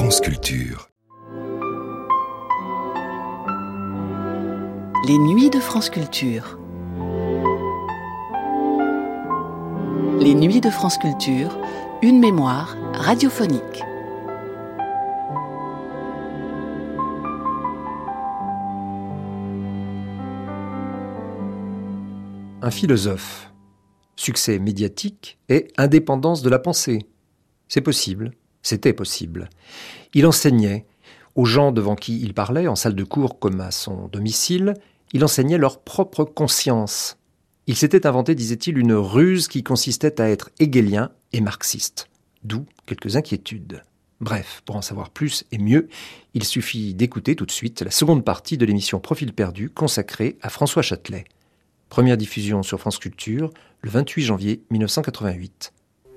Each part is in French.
France Culture. Les nuits de France Culture. Les nuits de France Culture, une mémoire radiophonique. Un philosophe, succès médiatique et indépendance de la pensée. C'est possible, c'était possible. Il enseignait aux gens devant qui il parlait, en salle de cours comme à son domicile, il enseignait leur propre conscience. Il s'était inventé, disait-il, une ruse qui consistait à être hegelien et marxiste. D'où quelques inquiétudes. Bref, pour en savoir plus et mieux, il suffit d'écouter tout de suite la seconde partie de l'émission Profil perdu consacrée à François Châtelet. Première diffusion sur France Culture, le 28 janvier 1988.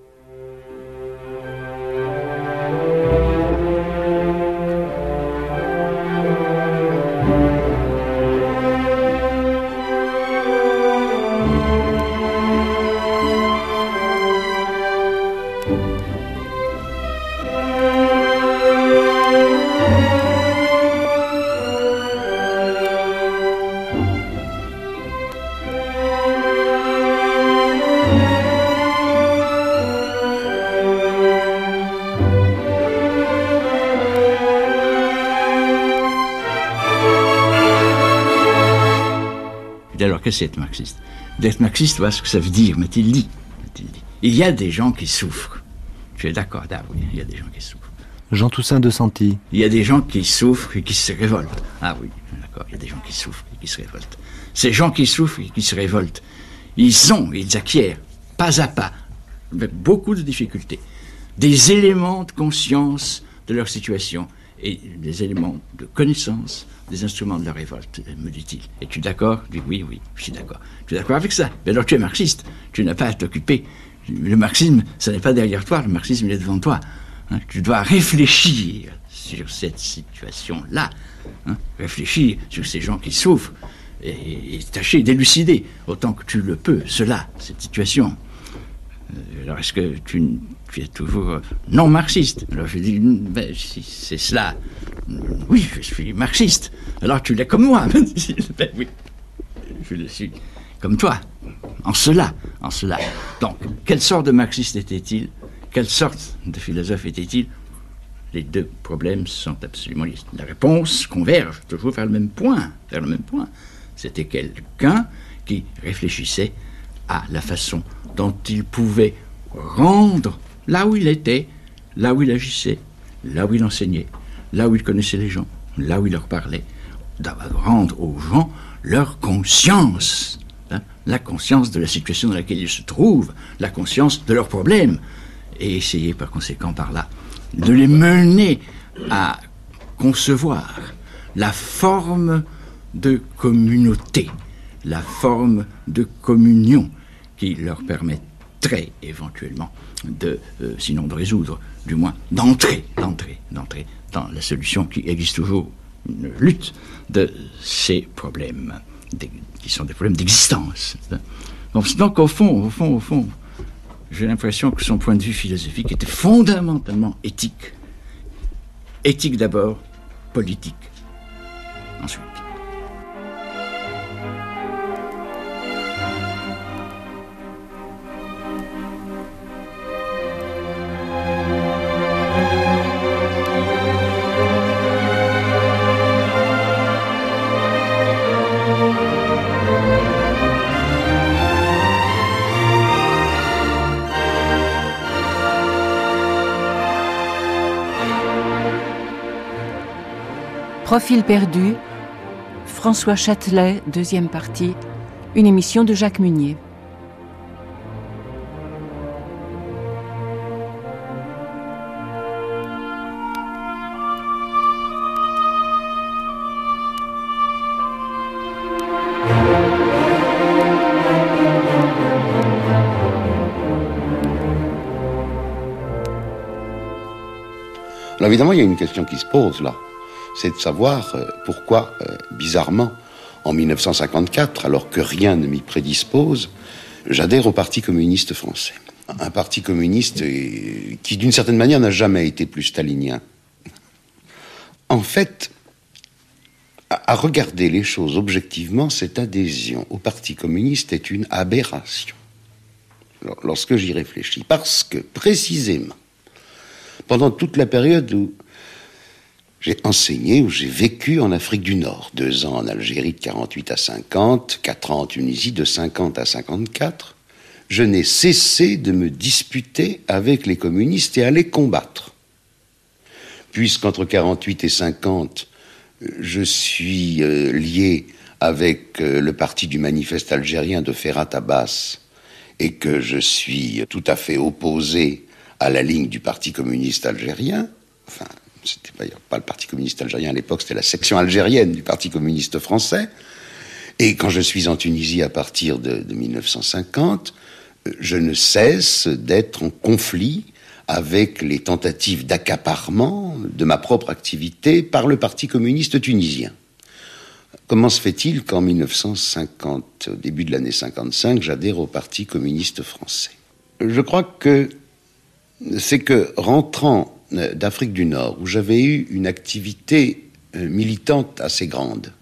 Alors, qu'est-ce que c'est être marxiste ? D'être marxiste, voilà ce que ça veut dire, m'a-t-il dit. Il y a des gens qui souffrent. Tu es d'accord ? Ah oui, il y a des gens qui souffrent. Jean Toussaint de Santi. Il y a des gens qui souffrent et qui se révoltent. Ah oui, d'accord, il y a des gens qui souffrent et qui se révoltent. Ces gens qui souffrent et qui se révoltent, ils acquièrent, pas à pas, avec beaucoup de difficultés, des éléments de conscience de leur situation et des éléments de connaissance des instruments de la révolte, me dit-il. Es-tu d'accord ? Je dis oui, je suis d'accord. Tu es d'accord avec ça ? Mais alors tu es marxiste, tu n'as pas à t'occuper. Le marxisme, ça n'est pas derrière toi, le marxisme, il est devant toi. Hein, tu dois réfléchir sur cette situation-là, hein, réfléchir sur ces gens qui souffrent, et tâcher d'élucider, autant que tu le peux, cette situation. Alors est-ce que tu es toujours non marxiste ? Alors je dis, si c'est cela, oui, je suis marxiste. Alors tu l'es comme moi. Oui, je le suis comme toi, en cela. Donc, quelle sorte de marxiste était-il ? Quelle sorte de philosophe était-il ? Les deux problèmes sont absolument liés. La réponse converge toujours vers le même point. C'était quelqu'un qui réfléchissait à la façon dont il pouvait rendre là où il était, là où il agissait, là où il enseignait, là où il connaissait les gens, là où il leur parlait, rendre aux gens leur conscience, hein, la conscience de la situation dans laquelle ils se trouvent, la conscience de leurs problèmes, et essayer par conséquent par là de les mener à concevoir la forme de communauté, la forme de communion qui leur permettrait éventuellement sinon de résoudre, du moins d'entrer dans la solution qui existe toujours, une lutte de ces problèmes, qui sont des problèmes d'existence. Donc au fond, j'ai l'impression que son point de vue philosophique était fondamentalement éthique. Éthique d'abord, politique ensuite. Profil perdu, François Châtelet, deuxième partie, une émission de Jacques Munier. Alors évidemment, il y a une question qui se pose là. C'est de savoir pourquoi, bizarrement, en 1954, alors que rien ne m'y prédispose, j'adhère au Parti communiste français. Un parti communiste qui, d'une certaine manière, n'a jamais été plus stalinien En fait, à regarder les choses objectivement, cette adhésion au Parti communiste est une aberration. Lorsque j'y réfléchis, parce que précisément, pendant toute la période où j'ai enseigné, où j'ai vécu en Afrique du Nord, 2 ans en Algérie de 48 à 50, 4 ans en Tunisie de 50 à 54, je n'ai cessé de me disputer avec les communistes et à les combattre. Puisqu'entre 48 et 50, je suis lié avec le parti du manifeste algérien de Ferhat Abbas et que je suis tout à fait opposé à la ligne du Parti communiste algérien, enfin, c'était pas le Parti communiste algérien à l'époque, c'était la section algérienne du Parti communiste français. Et quand je suis en Tunisie à partir de 1950, je ne cesse d'être en conflit avec les tentatives d'accaparement de ma propre activité par le Parti communiste tunisien. Comment se fait-il qu'en 1950, au début de l'année 55, j'adhère au Parti communiste français ? Je crois que c'est que, rentrant d'Afrique du Nord, où j'avais eu une activité militante assez grande,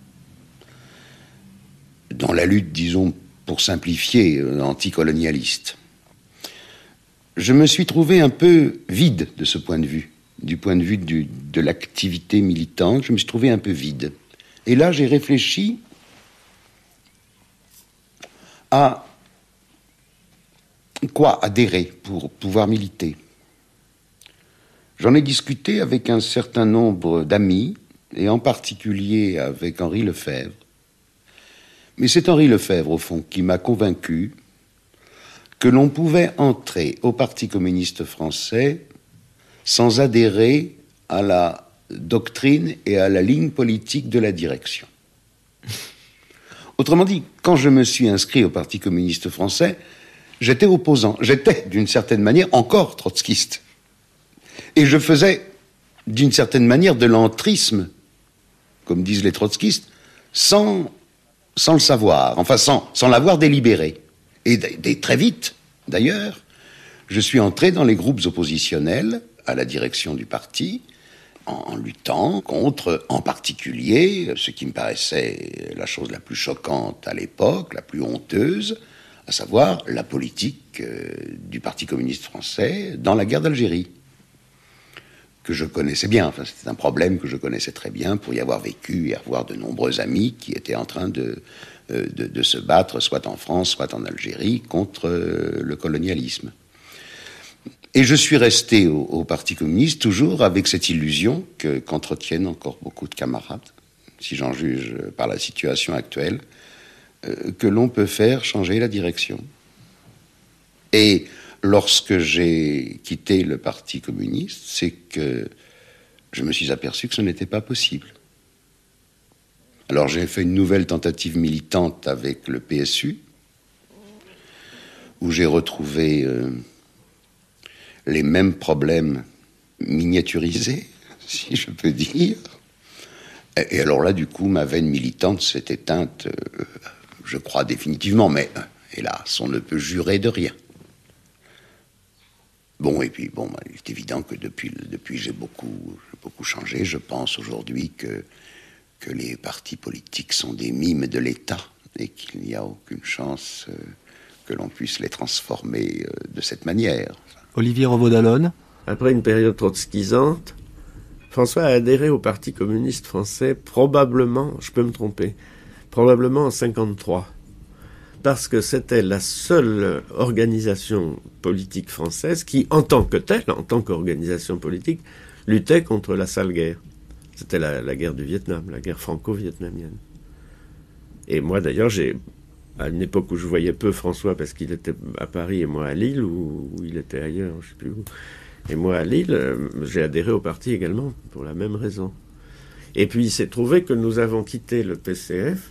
dans la lutte, disons, pour simplifier, anticolonialiste, je me suis trouvé un peu vide de ce point de vue, du point de vue de l'activité militante, je me suis trouvé un peu vide. Et là, j'ai réfléchi à quoi adhérer pour pouvoir militer. J'en ai discuté avec un certain nombre d'amis, et en particulier avec Henri Lefebvre. Mais c'est Henri Lefebvre, au fond, qui m'a convaincu que l'on pouvait entrer au Parti communiste français sans adhérer à la doctrine et à la ligne politique de la direction. Autrement dit, quand je me suis inscrit au Parti communiste français, j'étais opposant. J'étais, d'une certaine manière, encore trotskiste. Et je faisais, d'une certaine manière, de l'entrisme, comme disent les trotskistes, sans le savoir, enfin sans l'avoir délibéré. Et très vite, d'ailleurs, je suis entré dans les groupes oppositionnels à la direction du parti, en luttant contre, en particulier, ce qui me paraissait la chose la plus choquante à l'époque, la plus honteuse, à savoir la politique du Parti communiste français dans la guerre d'Algérie, que je connaissais bien. Enfin, c'était un problème que je connaissais très bien pour y avoir vécu et avoir de nombreux amis qui étaient en train de se battre, soit en France, soit en Algérie, contre le colonialisme. Et je suis resté au Parti communiste, toujours avec cette illusion qu'entretiennent encore beaucoup de camarades, si j'en juge par la situation actuelle, que l'on peut faire changer la direction. Et lorsque j'ai quitté le Parti communiste, c'est que je me suis aperçu que ce n'était pas possible. Alors j'ai fait une nouvelle tentative militante avec le PSU, où j'ai retrouvé les mêmes problèmes miniaturisés, si je peux dire. Et alors là, du coup, ma veine militante s'est éteinte, je crois définitivement, mais hélas, on ne peut jurer de rien. Bon, et puis, bon, il est évident que depuis j'ai beaucoup changé. Je pense aujourd'hui que les partis politiques sont des mimes de l'État et qu'il n'y a aucune chance que l'on puisse les transformer de cette manière. Olivier Revaud-Dallon. Après une période trotskisante, François a adhéré au Parti communiste français probablement, je peux me tromper, probablement en 1953. Parce que c'était la seule organisation politique française qui, en tant que telle, en tant qu'organisation politique, luttait contre la sale guerre. C'était la guerre du Vietnam, la guerre franco-vietnamienne. Et moi, d'ailleurs, à une époque où je voyais peu François, parce qu'il était à Paris et moi à Lille, ou il était ailleurs, je ne sais plus où. Et moi à Lille, j'ai adhéré au parti également, pour la même raison. Et puis il s'est trouvé que nous avons quitté le PCF,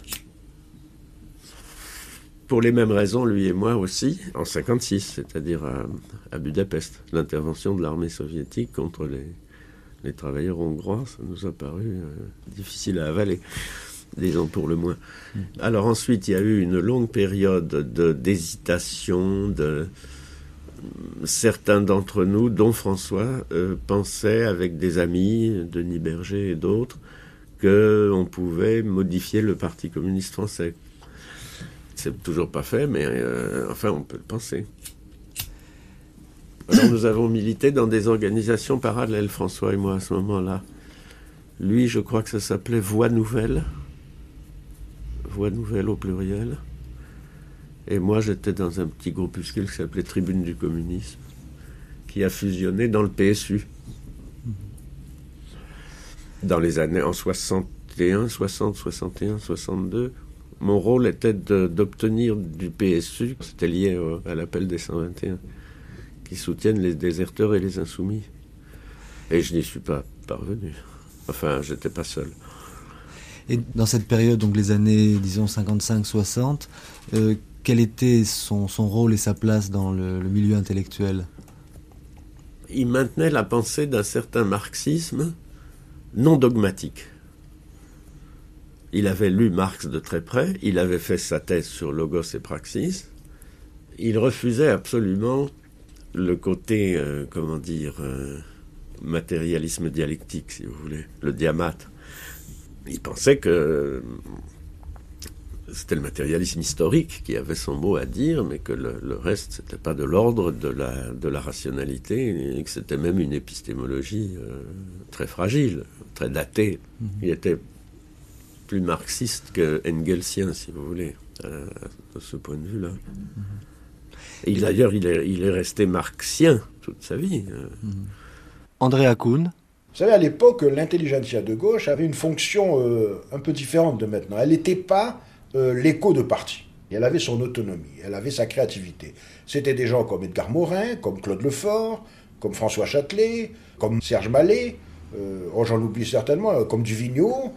pour les mêmes raisons, lui et moi aussi, en 1956, c'est-à-dire à Budapest. L'intervention de l'armée soviétique contre les travailleurs hongrois, ça nous a paru difficile à avaler, disons pour le moins. Alors ensuite, il y a eu une longue période d'hésitation, certains d'entre nous, dont François, pensaient avec des amis, Denis Berger et d'autres, qu'on pouvait modifier le Parti communiste français. C'est toujours pas fait, mais enfin, on peut le penser. Alors, nous avons milité dans des organisations parallèles, François et moi, à ce moment-là. Lui, je crois que ça s'appelait Voix Nouvelle. Voix Nouvelle au pluriel. Et moi, j'étais dans un petit groupuscule qui s'appelait Tribune du communisme, qui a fusionné dans le PSU. Dans les années en 61, 60, 61, 62, mon rôle était d'obtenir du PSU, c'était lié à l'appel des 121, qui soutiennent les déserteurs et les insoumis. Et je n'y suis pas parvenu. Enfin, j'étais pas seul. Et dans cette période, donc les années, disons, 55-60, quel était son rôle et sa place dans le milieu intellectuel ? Il maintenait la pensée d'un certain marxisme non dogmatique. Il avait lu Marx de très près, il avait fait sa thèse sur Logos et Praxis. Il refusait absolument le côté, matérialisme dialectique, si vous voulez, le diamètre. Il pensait que c'était le matérialisme historique qui avait son mot à dire, mais que le reste, c'était pas de l'ordre de la rationalité, et que c'était même une épistémologie très fragile, très datée. Il était plus marxiste que engelsien, si vous voulez, de ce point de vue-là. Et d'ailleurs, il est resté marxien toute sa vie. André Hakoun. Vous savez, à l'époque, l'intelligentsia de gauche avait une fonction un peu différente de maintenant. Elle n'était pas l'écho de parti. Elle avait son autonomie, elle avait sa créativité. C'était des gens comme Edgar Morin, comme Claude Lefort, comme François Châtelet, comme Serge Mallet, j'en oublie certainement, comme Duvigneau,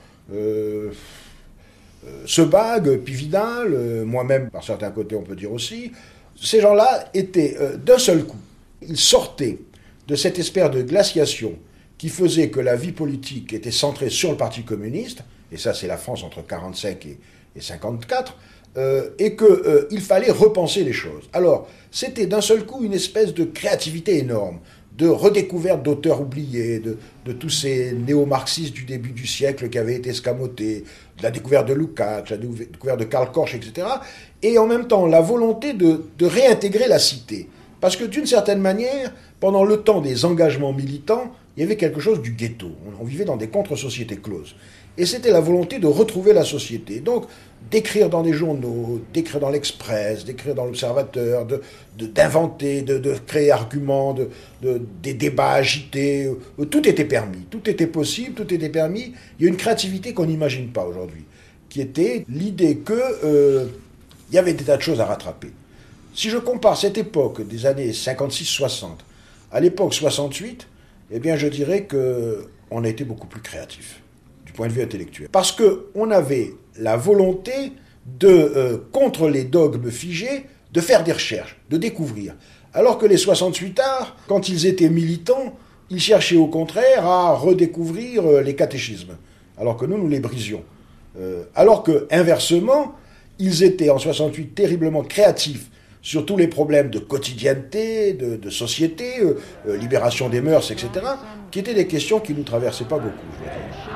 Sebag, Pividal, moi-même, par certains côtés, on peut dire aussi. Ces gens-là étaient d'un seul coup. Ils sortaient de cette espèce de glaciation qui faisait que la vie politique était centrée sur le Parti communiste, et ça c'est la France entre 1945 et 1954, et qu'il fallait repenser les choses. Alors, c'était d'un seul coup une espèce de créativité énorme, de redécouverte d'auteurs oubliés, de tous ces néo-marxistes du début du siècle qui avaient été escamotés, de la découverte de Lukács, la découverte de Karl Korsch, etc. Et en même temps, la volonté de réintégrer la cité. Parce que d'une certaine manière, pendant le temps des engagements militants, il y avait quelque chose du ghetto. On vivait dans des contre-sociétés closes. Et c'était la volonté de retrouver la société. Donc, d'écrire dans des journaux, d'écrire dans l'Express, d'écrire dans l'Observateur, d'inventer, de créer arguments, des débats agités. Tout était permis, tout était possible, tout était permis. Il y a une créativité qu'on n'imagine pas aujourd'hui, qui était l'idée qu'il y avait des tas de choses à rattraper. Si je compare cette époque des années 56-60 à l'époque 68, eh bien je dirais qu'on a été beaucoup plus créatif du point de vue intellectuel. Parce qu'on avait la volonté de, contre les dogmes figés, de faire des recherches, de découvrir. Alors que les 68ards, quand ils étaient militants, ils cherchaient au contraire à redécouvrir les catéchismes. Alors que nous les brisions. Alors que, inversement, ils étaient en 68 terriblement créatifs sur tous les problèmes de quotidienneté, de société, libération des mœurs, etc., qui étaient des questions qui ne nous traversaient pas beaucoup, je veux dire.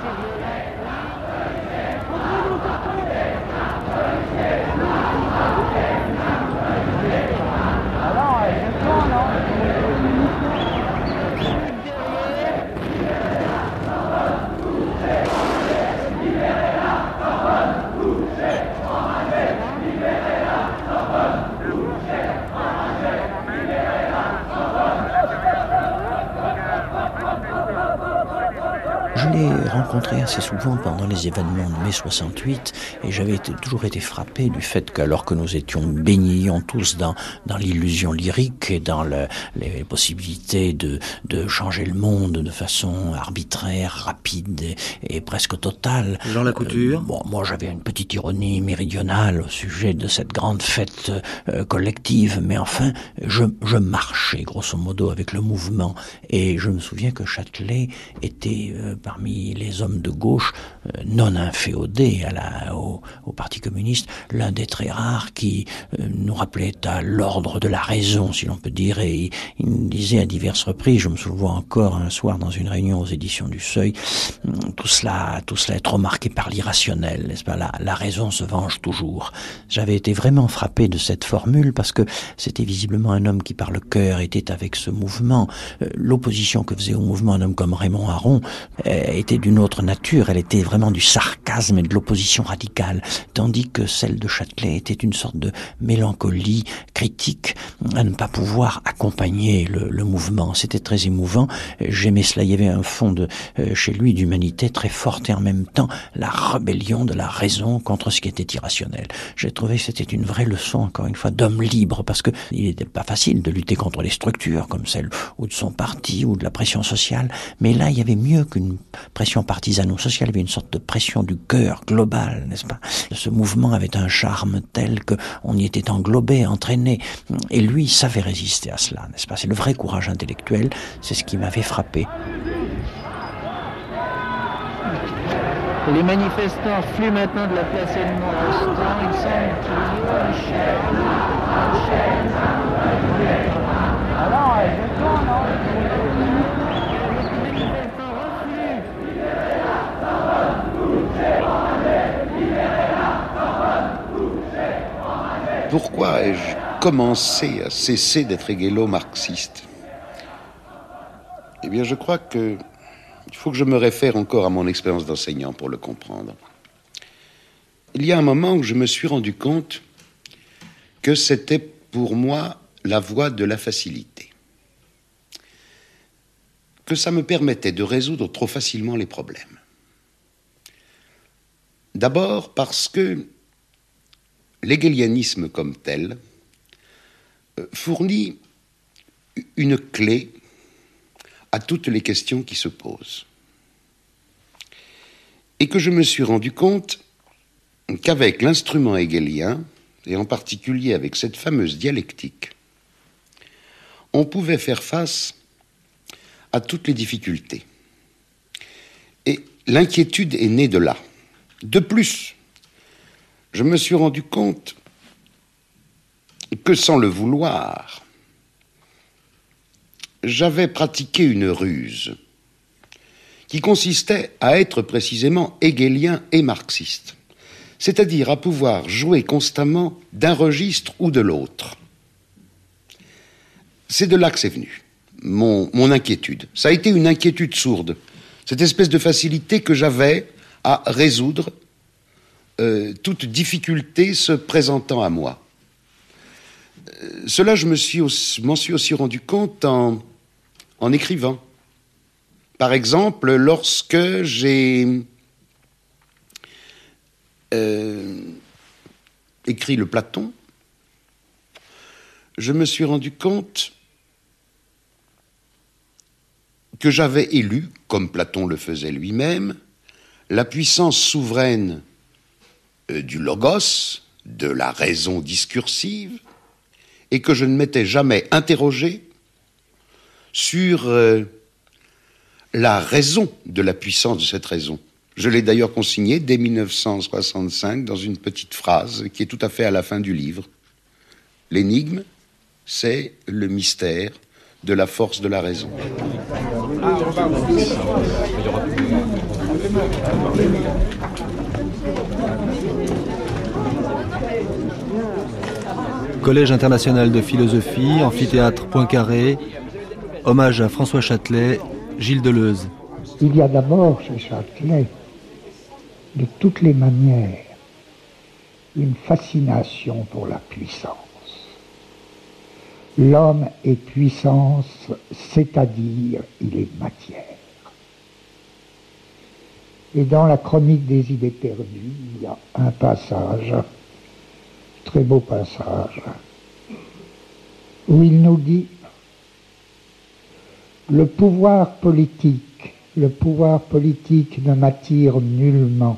Je l'ai rencontré assez souvent pendant les événements de mai 68 et j'avais toujours été frappé du fait qu'alors que nous étions baignions tous dans l'illusion lyrique et dans les possibilités de changer le monde de façon arbitraire, rapide et presque totale. Jean Lacouture. Moi j'avais une petite ironie méridionale au sujet de cette grande fête collective, mais enfin je marchais grosso modo avec le mouvement et je me souviens que Châtelet était par parmi les hommes de gauche non inféodés au Parti communiste, l'un des très rares qui nous rappelait à l'ordre de la raison, si l'on peut dire, et il nous disait à diverses reprises, je me souviens encore un soir dans une réunion aux éditions du Seuil, tout cela est trop marqué par l'irrationnel, n'est-ce pas? La raison se venge toujours. J'avais été vraiment frappé de cette formule parce que c'était visiblement un homme qui par le cœur était avec ce mouvement. L'opposition que faisait au mouvement un homme comme Raymond Aron était d'une autre nature, elle était vraiment du sarcasme et de l'opposition radicale, tandis que celle de Châtelet était une sorte de mélancolie critique à ne pas pouvoir accompagner le mouvement. C'était très émouvant, j'aimais cela, il y avait un fond chez lui d'humanité très forte et en même temps la rébellion de la raison contre ce qui était irrationnel. J'ai trouvé que c'était une vraie leçon, encore une fois, d'homme libre, parce que il n'était pas facile de lutter contre les structures comme celle ou de son parti ou de la pression sociale, mais là il y avait mieux qu'une pression partisane ou sociale, il y avait une sorte de pression du cœur global, n'est-ce pas? Ce mouvement avait un charme tel qu'on y était englobé, entraîné, et lui savait résister à cela, n'est-ce pas? C'est le vrai courage intellectuel, c'est ce qui m'avait frappé. Les manifestants fuient maintenant de la place Edmond-Rostand. Il semble qu'il y a une chaîne. Alors, je tourne, non? Les manifestants refluent. Pourquoi ai-je commencé à cesser d'être égallo-marxiste? Eh bien, je crois que il faut que je me réfère encore à mon expérience d'enseignant pour le comprendre. Il y a un moment où je me suis rendu compte que c'était pour moi la voie de la facilité. Que ça me permettait de résoudre trop facilement les problèmes. D'abord parce que l'hégélianisme comme tel fournit une clé à toutes les questions qui se posent. Et que je me suis rendu compte qu'avec l'instrument hégélien, et en particulier avec cette fameuse dialectique, on pouvait faire face à toutes les difficultés. Et l'inquiétude est née de là. De plus, je me suis rendu compte que sans le vouloir, j'avais pratiqué une ruse qui consistait à être précisément hégélien et marxiste, c'est-à-dire à pouvoir jouer constamment d'un registre ou de l'autre. C'est de là que c'est venu, mon inquiétude. Ça a été une inquiétude sourde, cette espèce de facilité que j'avais à résoudre toute difficulté se présentant à moi. Cela, je m'en suis aussi rendu compte en écrivant. Par exemple, lorsque j'ai écrit le Platon, je me suis rendu compte que j'avais élu, comme Platon le faisait lui-même, la puissance souveraine du logos, de la raison discursive, et que je ne m'étais jamais interrogé sur la raison de la puissance de cette raison. Je l'ai d'ailleurs consigné dès 1965 dans une petite phrase qui est tout à fait à la fin du livre. L'énigme, c'est le mystère de la force de la raison. Collège international de philosophie, amphithéâtre Poincaré, hommage à François Châtelet, Gilles Deleuze. Il y a d'abord chez Châtelet, de toutes les manières, une fascination pour la puissance. L'homme est puissance, c'est-à-dire il est matière. Et dans la chronique des idées perdues, il y a un passage, très beau passage, où il nous dit « Le pouvoir politique ne m'attire nullement.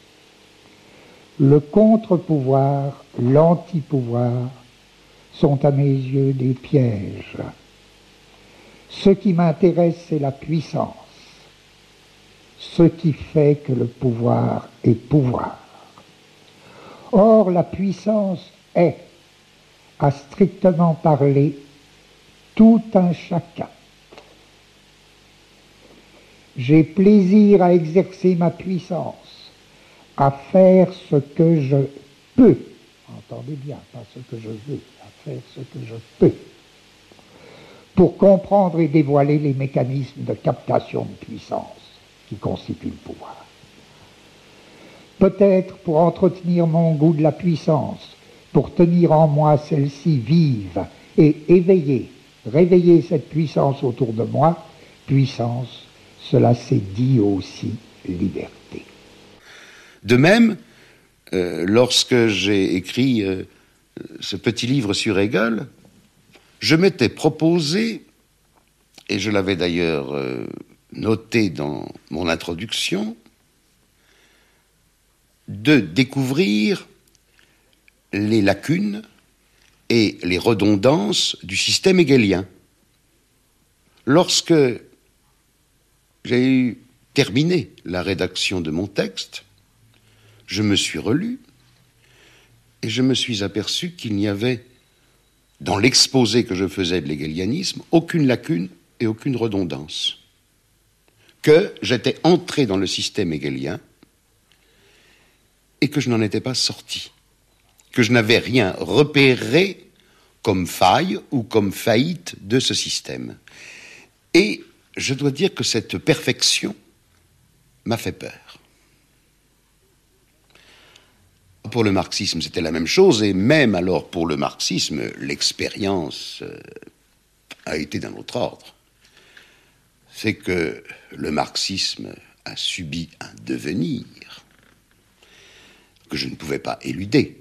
Le contre-pouvoir, l'anti-pouvoir sont à mes yeux des pièges. Ce qui m'intéresse, c'est la puissance. ce qui fait que le pouvoir est pouvoir. Or, la puissance est, à strictement parler, tout un chacun. J'ai plaisir à exercer ma puissance, à faire ce que je peux. Entendez bien, pas ce que je veux, à faire ce que je peux. Pour comprendre et dévoiler les mécanismes de captation de puissance qui constituent le pouvoir. Peut-être pour entretenir mon goût de la puissance, pour tenir en moi celle-ci vive et éveiller, réveiller cette puissance autour de moi, puissance, cela s'est dit aussi liberté. De même, lorsque j'ai écrit ce petit livre sur Hegel, je m'étais proposé, et je l'avais d'ailleurs noté dans mon introduction, de découvrir les lacunes et les redondances du système hegelien. Lorsque j'ai terminé la rédaction de mon texte, je me suis relu et je me suis aperçu qu'il n'y avait, dans l'exposé que je faisais de l'hegelianisme, aucune lacune et aucune redondance. Que j'étais entré dans le système hegelien et que je n'en étais pas sorti. Que je n'avais rien repéré comme faille ou comme faillite de ce système. Et je dois dire que cette perfection m'a fait peur. Pour le marxisme, c'était la même chose, et même alors pour le marxisme, l'expérience a été d'un autre ordre. C'est que le marxisme a subi un devenir que je ne pouvais pas éluder.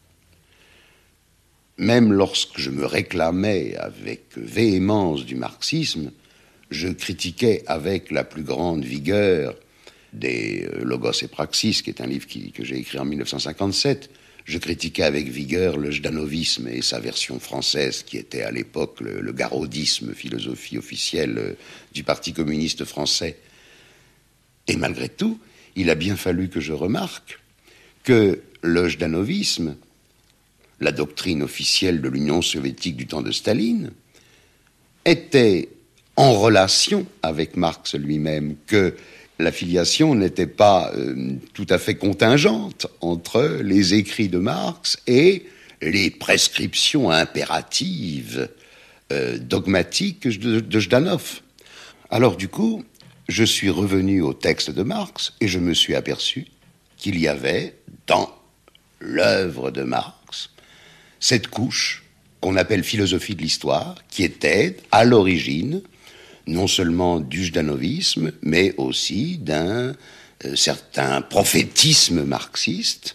Même lorsque je me réclamais avec véhémence du marxisme, je critiquais avec la plus grande vigueur des Logos et Praxis, qui est un livre que j'ai écrit en 1957. Je critiquais avec vigueur le jdanovisme et sa version française, qui était à l'époque le garodisme, philosophie officielle du Parti communiste français. Et malgré tout, il a bien fallu que je remarque que le jdanovisme, la doctrine officielle de l'Union soviétique du temps de Staline, était en relation avec Marx lui-même, que la filiation n'était pas tout à fait contingente entre les écrits de Marx et les prescriptions impératives, dogmatiques de Zhdanov. Alors du coup, je suis revenu au texte de Marx et je me suis aperçu qu'il y avait dans l'œuvre de Marx cette couche qu'on appelle philosophie de l'histoire, qui était à l'origine non seulement du jdanovisme, mais aussi d'un certain prophétisme marxiste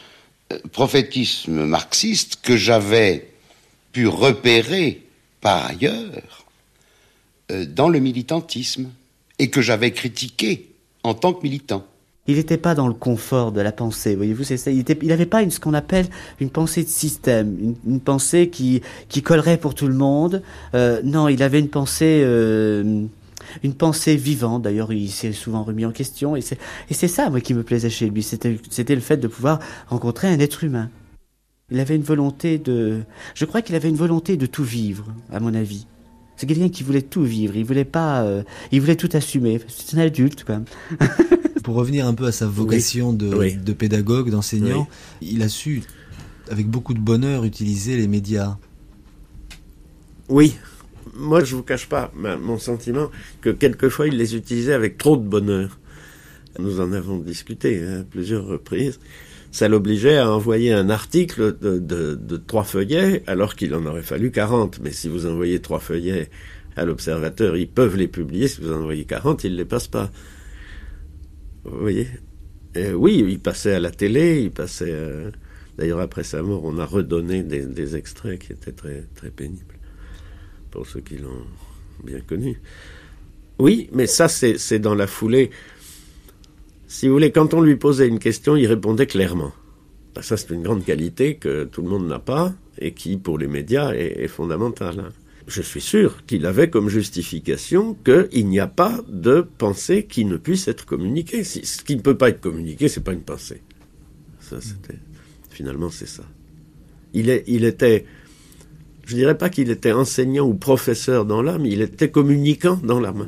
que j'avais pu repérer par ailleurs dans le militantisme et que j'avais critiqué en tant que militant. Il n'était pas dans le confort de la pensée, voyez-vous, c'est ça. Il n'avait pas ce qu'on appelle une pensée de système, une pensée qui collerait pour tout le monde. Non, il avait une pensée vivante. D'ailleurs, il s'est souvent remis en question, et c'est ça, moi, qui me plaisait chez lui. C'était le fait de pouvoir rencontrer un être humain. Il avait une volonté je crois qu'il avait une volonté de tout vivre, à mon avis. C'est quelqu'un qui voulait tout vivre. Il voulait tout assumer. C'est un adulte, quand même. Pour revenir un peu à sa vocation de pédagogue, d'enseignant, il a su, avec beaucoup de bonheur, utiliser les médias. Oui. Moi, je ne vous cache pas mon sentiment que quelquefois, il les utilisait avec trop de bonheur. Nous en avons discuté à plusieurs reprises. Ça l'obligeait à envoyer un article de 3 feuillets, alors qu'il en aurait fallu 40. Mais si vous envoyez 3 feuillets à l'Observateur, ils peuvent les publier. Si vous en envoyez 40, ils ne les passent pas. Vous voyez ? Oui, il passait à la télé, il passait... D'ailleurs, après sa mort, on a redonné des extraits qui étaient très, très pénibles, pour ceux qui l'ont bien connu. Oui, mais ça, c'est dans la foulée. Si vous voulez, quand on lui posait une question, il répondait clairement. Ben, ça, c'est une grande qualité que tout le monde n'a pas, et qui, pour les médias, est fondamentale. Hein. je suis sûr qu'il avait comme justification qu'il n'y a pas de pensée qui ne puisse être communiquée. Ce qui ne peut pas être communiqué, c'est pas une pensée. Finalement, c'est ça. Il était, je dirais pas qu'il était enseignant ou professeur dans l'âme, il était communicant dans l'âme.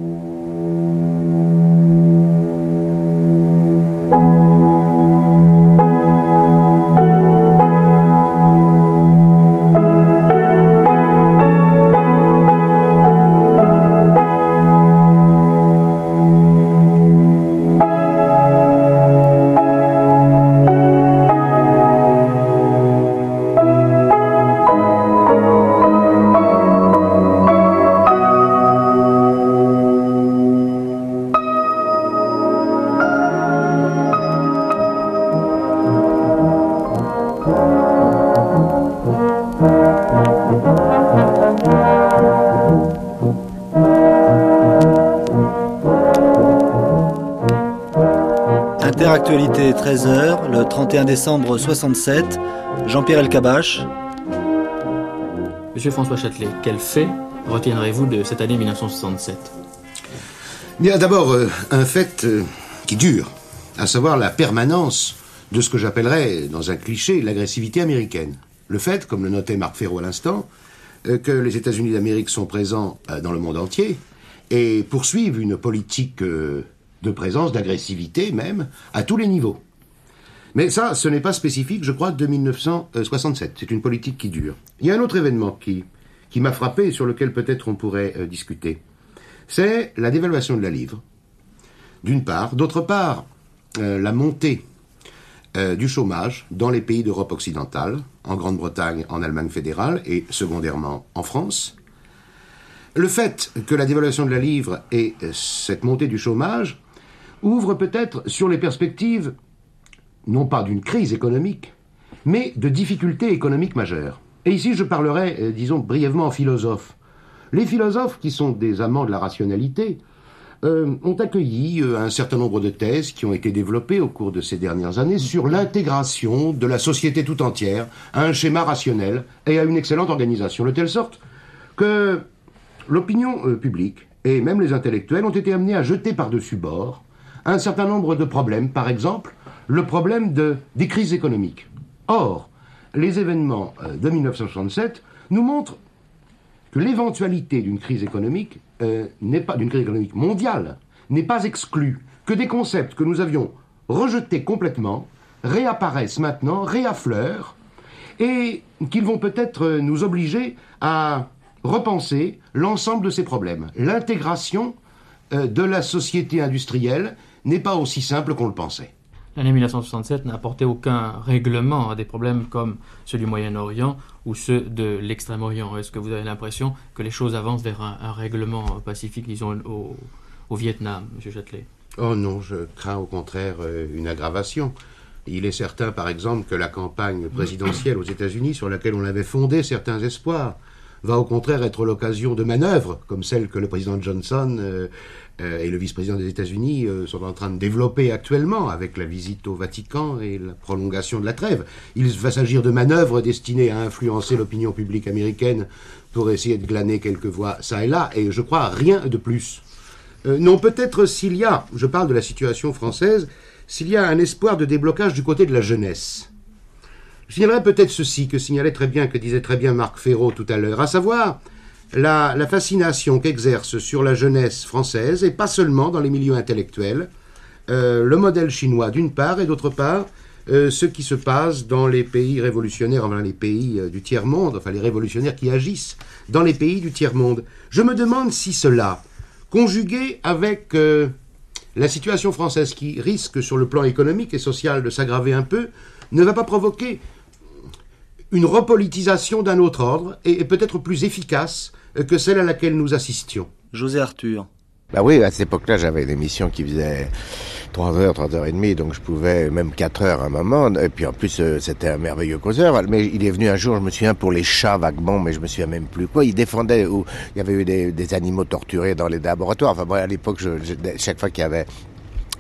Interactualité 13h, le 31 décembre 67, Jean-Pierre Elkabbach. Monsieur François Châtelet, quel fait retiendrez-vous de cette année 1967 ? Bien, d'abord, un fait qui dure, à savoir la permanence de ce que j'appellerais, dans un cliché, l'agressivité américaine. Le fait, comme le notait Marc Ferro à l'instant, que les États-Unis d'Amérique sont présents dans le monde entier et poursuivent une politique de présence, d'agressivité même, à tous les niveaux. Mais ça, ce n'est pas spécifique, je crois, de 1967. C'est une politique qui dure. Il y a un autre événement qui m'a frappé et sur lequel peut-être on pourrait discuter. C'est la dévaluation de la livre, d'une part. D'autre part, la montée du chômage dans les pays d'Europe occidentale, en Grande-Bretagne, en Allemagne fédérale et secondairement en France. Le fait que la dévaluation de la livre et cette montée du chômage ouvrent peut-être sur les perspectives, non pas d'une crise économique, mais de difficultés économiques majeures. Et ici, je parlerai, disons, brièvement en philosophe. Les philosophes, qui sont des amants de la rationalité, ont accueilli un certain nombre de thèses qui ont été développées au cours de ces dernières années sur l'intégration de la société tout entière à un schéma rationnel et à une excellente organisation, de telle sorte que l'opinion publique et même les intellectuels ont été amenés à jeter par-dessus bord un certain nombre de problèmes, par exemple le problème des crises économiques. Or, les événements de 1967 nous montrent que l'éventualité d'une crise économique d'une crise économique mondiale n'est pas exclue, que des concepts que nous avions rejetés complètement réapparaissent maintenant, réaffleurent, et qu'ils vont peut-être nous obliger à repenser l'ensemble de ces problèmes. L'intégration de la société industrielle n'est pas aussi simple qu'on le pensait. L'année 1967 n'a apporté aucun règlement à des problèmes comme ceux du Moyen-Orient ou ceux de l'Extrême-Orient. Est-ce que vous avez l'impression que les choses avancent vers un règlement pacifique, disons, au Vietnam, M. Châtelet ? Oh non, je crains au contraire une aggravation. Il est certain, par exemple, que la campagne présidentielle aux États-Unis, sur laquelle on avait fondé certains espoirs, va au contraire être l'occasion de manœuvres, comme celle que le président Johnson et le vice-président des États-Unis sont en train de développer actuellement avec la visite au Vatican et la prolongation de la trêve. Il va s'agir de manœuvres destinées à influencer l'opinion publique américaine pour essayer de glaner quelques voix ça et là, et je crois rien de plus. Non, peut-être s'il y a, je parle de la situation française, s'il y a un espoir de déblocage du côté de la jeunesse. Je signalerais peut-être ceci que disait très bien Marc Ferro tout à l'heure, à savoir la fascination qu'exerce sur la jeunesse française, et pas seulement dans les milieux intellectuels, le modèle chinois d'une part, et d'autre part, ce qui se passe dans les pays révolutionnaires, enfin les pays du tiers-monde, enfin les révolutionnaires qui agissent dans les pays du tiers-monde. Je me demande si cela, conjugué avec la situation française qui risque sur le plan économique et social de s'aggraver un peu, ne va pas provoquer une repolitisation d'un autre ordre et peut-être plus efficace que celle à laquelle nous assistions. José Arthur. Bah oui, à cette époque-là, j'avais une émission qui faisait 3h, 3h30, donc je pouvais même 4h à un moment, et puis en plus c'était un merveilleux causeur, mais il est venu un jour, je me souviens, pour les chats vaguement, mais je me souviens même plus quoi, il défendait, où il y avait eu des animaux torturés dans les laboratoires, enfin bon, à l'époque, chaque fois qu'il y avait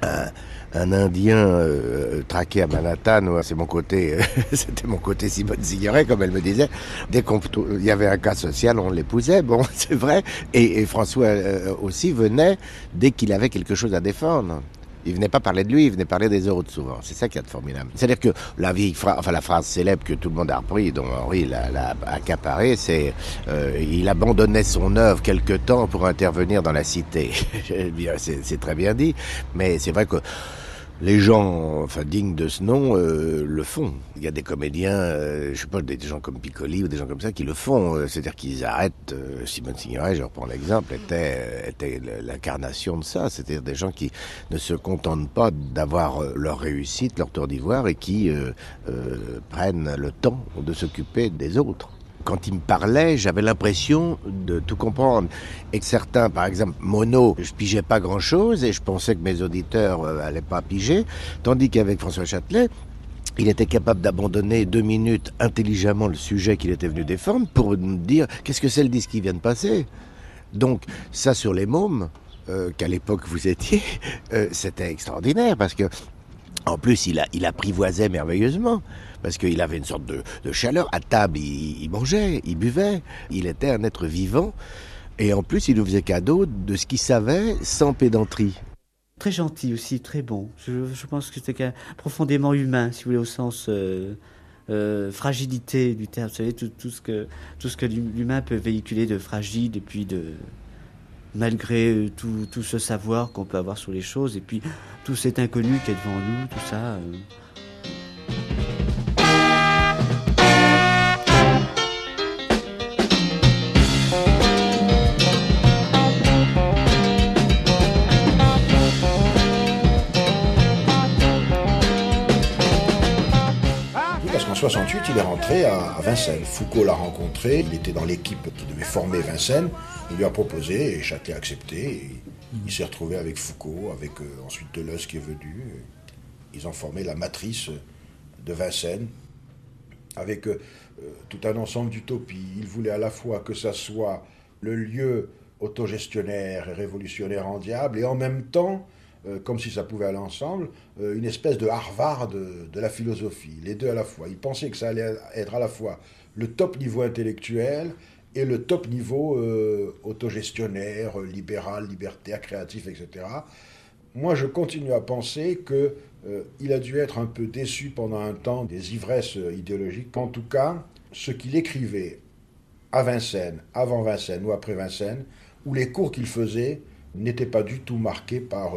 un Indien traqué à Manhattan, c'est mon côté, c'était mon côté Simone Signoret, comme elle me disait. Dès qu'il y avait un cas social, on l'épousait, bon, c'est vrai. Et François aussi venait dès qu'il avait quelque chose à défendre. Il venait pas parler de lui, il venait parler des autres souvent. C'est ça qui est de formidable. C'est-à-dire que la phrase célèbre que tout le monde a repris, dont Henri l'a accaparé, c'est il abandonnait son œuvre quelque temps pour intervenir dans la cité. C'est très bien dit, mais c'est vrai que les gens, dignes de ce nom, le font. Il y a des comédiens, je sais pas, des gens comme Piccoli ou des gens comme ça qui le font. C'est-à-dire qu'ils arrêtent. Simone Signoret, je reprends l'exemple, était l'incarnation de ça. C'est-à-dire des gens qui ne se contentent pas d'avoir leur réussite, leur tour d'ivoire, et qui prennent le temps de s'occuper des autres. Quand il me parlait, j'avais l'impression de tout comprendre. Et que certains, par exemple, Monod, je pigeais pas grand-chose et je pensais que mes auditeurs allaient pas piger. Tandis qu'avec François Châtelet, il était capable d'abandonner 2 minutes intelligemment le sujet qu'il était venu défendre pour me dire qu'est-ce que c'est le disque qui vient de passer. Donc, ça sur les mômes, qu'à l'époque vous étiez, c'était extraordinaire parce que, en plus, il apprivoisait merveilleusement. Parce qu'il avait une sorte de chaleur. À table, il mangeait, il buvait. Il était un être vivant. Et en plus, il nous faisait cadeau de ce qu'il savait sans pédanterie. Très gentil aussi, très bon. Je pense que c'était profondément humain, si vous voulez, au sens fragilité du terme. Vous savez, tout ce que l'humain peut véhiculer de fragile, et puis malgré tout ce savoir qu'on peut avoir sur les choses, et puis tout cet inconnu qui est devant nous, tout ça... En 68, il est rentré à Vincennes. Foucault l'a rencontré, il était dans l'équipe qui devait former Vincennes. Il lui a proposé et Châtelet a accepté. Et il s'est retrouvé avec Foucault, avec ensuite Deleuze qui est venu. Ils ont formé la matrice de Vincennes avec tout un ensemble d'utopies. Il voulait à la fois que ça soit le lieu autogestionnaire et révolutionnaire en diable et en même temps, comme si ça pouvait aller ensemble, une espèce de Harvard de la philosophie, les deux à la fois. Il pensait que ça allait être à la fois le top niveau intellectuel et le top niveau autogestionnaire, libéral, libertaire, créatif, etc. Moi, je continue à penser qu'il a dû être un peu déçu pendant un temps des ivresses idéologiques. En tout cas, ce qu'il écrivait à Vincennes, avant Vincennes ou après Vincennes, où les cours qu'il faisait n'étaient pas du tout marqués par...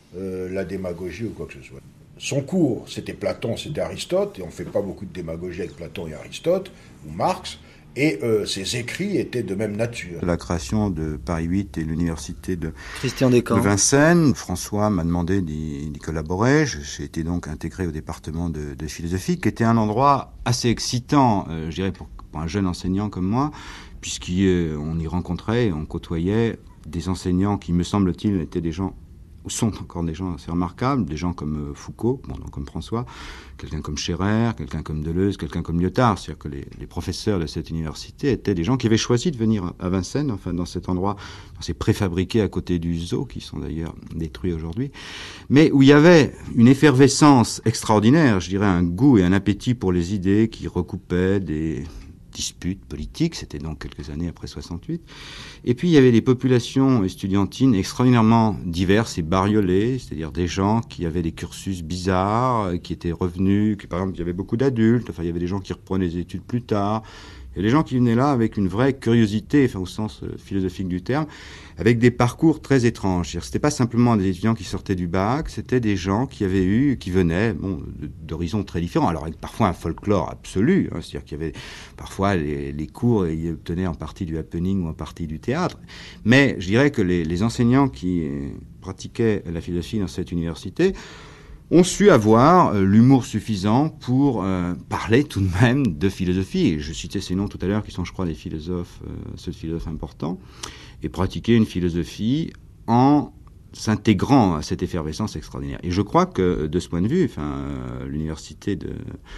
la démagogie ou quoi que ce soit. Son cours, c'était Platon, c'était Aristote, et on ne fait pas beaucoup de démagogie avec Platon et Aristote, ou Marx, et ses écrits étaient de même nature. La création de Paris 8 et l'université de Vincennes, François m'a demandé d'y collaborer. J'ai été donc intégré au département de philosophie, qui était un endroit assez excitant, je dirais, pour un jeune enseignant comme moi, puisqu'on y rencontrait, on côtoyait des enseignants qui, me semble-t-il, étaient des gens sont encore des gens assez remarquables, des gens comme Foucault, donc comme François, quelqu'un comme Scherrer, quelqu'un comme Deleuze, quelqu'un comme Lyotard. C'est-à-dire que les professeurs de cette université étaient des gens qui avaient choisi de venir à Vincennes, enfin dans cet endroit, dans ces préfabriqués à côté du zoo, qui sont d'ailleurs détruits aujourd'hui, mais où il y avait une effervescence extraordinaire, je dirais un goût et un appétit pour les idées qui recoupaient des disputes politiques, c'était donc quelques années après 68. Et puis il y avait des populations estudiantines extraordinairement diverses et bariolées, c'est-à-dire des gens qui avaient des cursus bizarres, qui étaient revenus, par exemple il y avait beaucoup d'adultes, enfin il y avait des gens qui reprenaient les études plus tard, et les gens qui venaient là avec une vraie curiosité, enfin au sens philosophique du terme, avec des parcours très étranges. C'est-à-dire, c'était pas simplement des étudiants qui sortaient du bac, c'était des gens qui venaient, d'horizons très différents. Alors avec parfois un folklore absolu, hein, c'est-à-dire qu'il y avait parfois les cours, ils obtenaient en partie du happening ou en partie du théâtre. Mais je dirais que les enseignants qui pratiquaient la philosophie dans cette université ont su avoir l'humour suffisant pour parler tout de même de philosophie. Et je citais ces noms tout à l'heure, qui sont, je crois, des philosophes, ceux de philosophes importants, et pratiquer une philosophie en s'intégrant à cette effervescence extraordinaire. Et je crois que, de ce point de vue, l'université